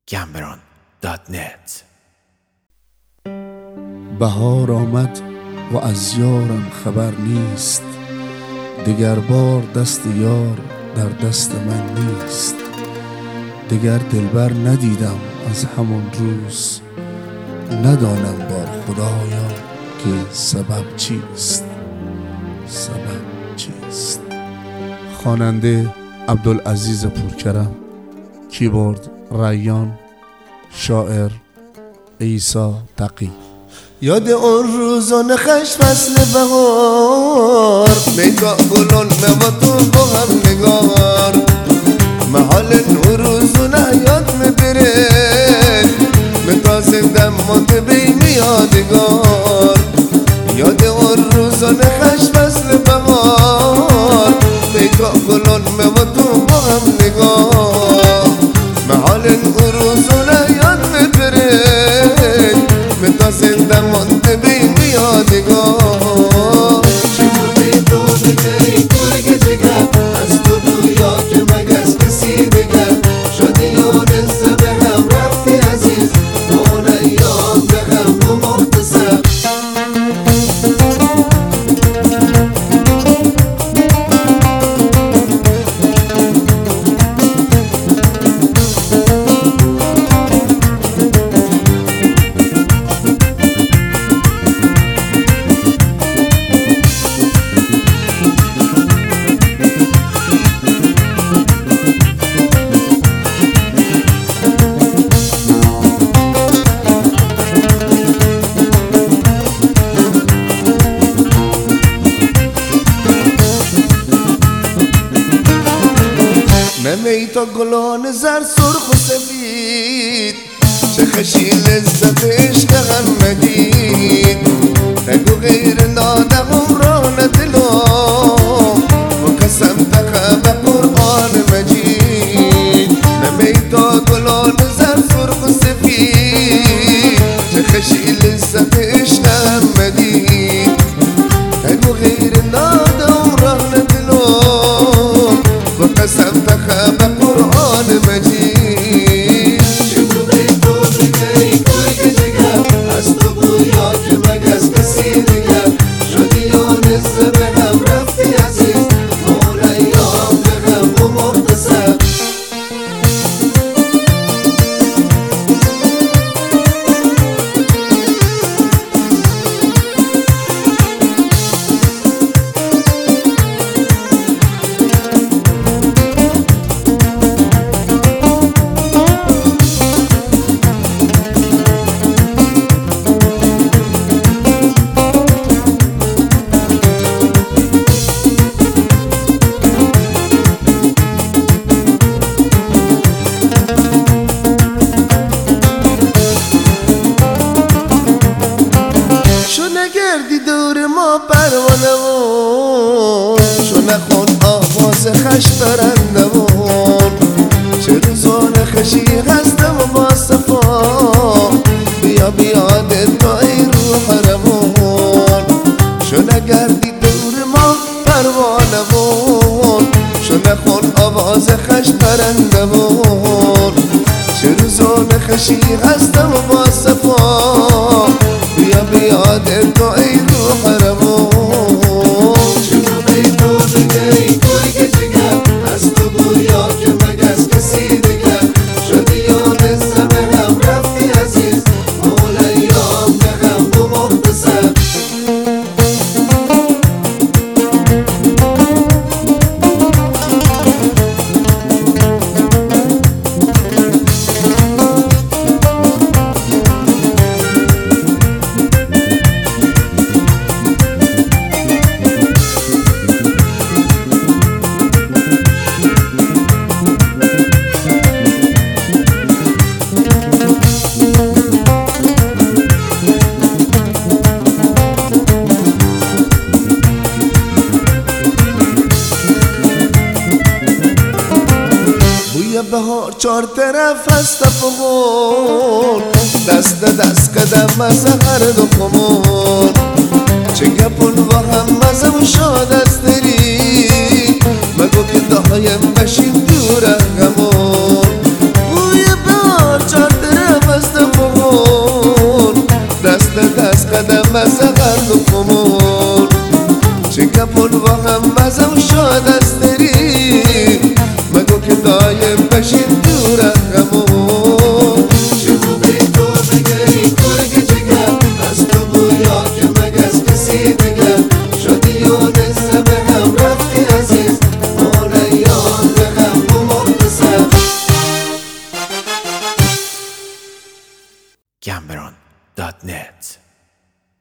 gambron.net. بهار آمد و از یارم خبر نیست، دگر بار دست یار در دست من نیست. دگر دلبر ندیدم از همان روز، ندانم بار خدایا که سبب چیست. خواننده عبدالعزیز پورکرم، کیبورد ریان، شاعر عیسی تقی. یاد اون روزا نخش فصل بهار، نگاه گلان نواتون با هم نگار، محال اون روزو یاد میبره، متازه دمات بین یادگار. یاد اون روزا نخش فصل بهار، نگاه گلان نواتون با هم نگار، محال اون روزو یاد میبره، متازه دمات بین یادگار. شما بیتو بگری کل گجگر، از تو دویا که مگس کسی بگر، شدیان زبه هم رفتی عزیز، اون ایام بهم و مختصر. نمی تا گلان زر سرخ و سفید، چه خشی لذت عشق هم ندید. نگو غیر ناده عمران دلم، و قسم تخم قرآن مجید. نمی تا گلان زر سرخ و سفید، چه خشی لذت عشق هم ندید. نگو غیر ناده عمران دلم، و قسم تخم قرآن مجید. شما بیتو بگری کل گجگر، از تو بویا که مگس کسی دیگر، شدیان زبه هم رفتی عزیز، اون ایام بهم و مختصر. گردی دور ما پروانمون، چون نخون آواز خش برندمون. چه روزان خشی هستم و با صفا، بیا بیاد تا ای روح رمون. چون نگردی دور ما پروانمون، چون نخون آواز خش برندمون. چه روزان خشی هستم و با صفا، بیا بیاد تو ای روح رمون. شما بیتو بگری کل گجگر، از تو بویا که مگس کسی دیگر، شدیان زبه هم رفتی عزیز، اون ایام بهم و مختصر. بهار چار طرف هست فغون، دست دست قدم از هر دو خمون. چه گپون و هم مزم شاد از دری، مگو که دایم بشیم دور غمون. بوی بهار چار با هم مزه و شاد است داری مگو که دایم بشین دور غمو چه خوبی تو بگی